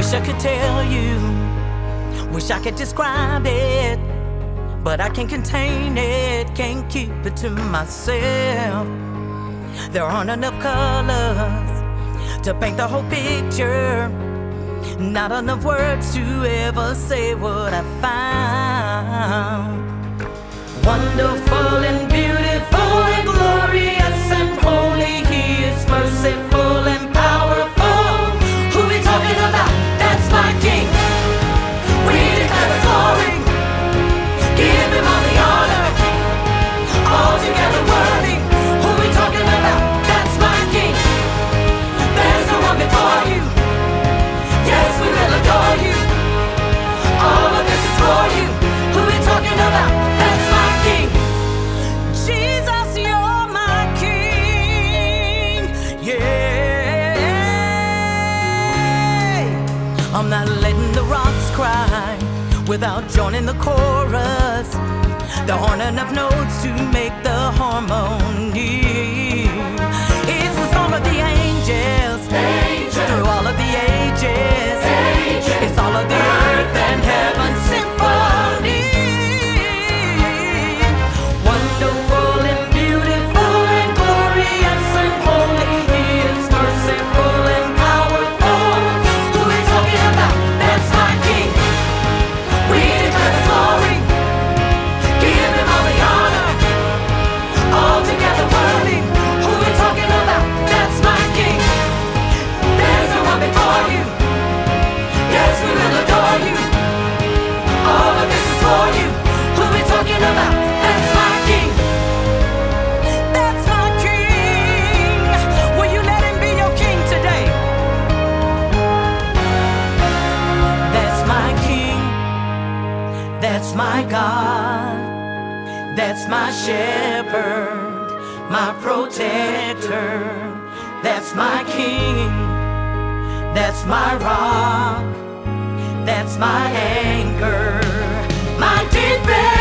Wish I could tell you, wish I could describe it, but I can't contain it, can't keep it to myself. There aren't enough colors to paint the whole picture, not enough words to ever say what I found. Wonderful and beautiful and glorious and holy, He is merciful and powerful. Who we talking about? That's my King. We declare the glory, give Him all the honor, altogether worthy. Who we talking about? That's my King. There's no one before you. Yes, we will adore you. All of this is for you. Who we talking about? That's my King. Jesus, you're my King. Yeah. I'm not letting the rocks cry without joining the chorus. There aren't enough notes to make the harmony. It's the song of the angels, through all of the ages. It's all of the earth and heaven symphony. Wonderful and beautiful and glorious and holy, He is merciful and powerful. Who we talking about? That's my King. We declare the glory, give Him all the honor, altogether worthy. Who we talking about? That's my King. There's no one before you. Yes, we will adore you. All of this is for you. Who we talking about? That's my King. That's my King. Will you let Him be your King today? That's my King. That's my God. That's my shepherd, my protector. That's my King. That's my rock. That's my anchor, my defense.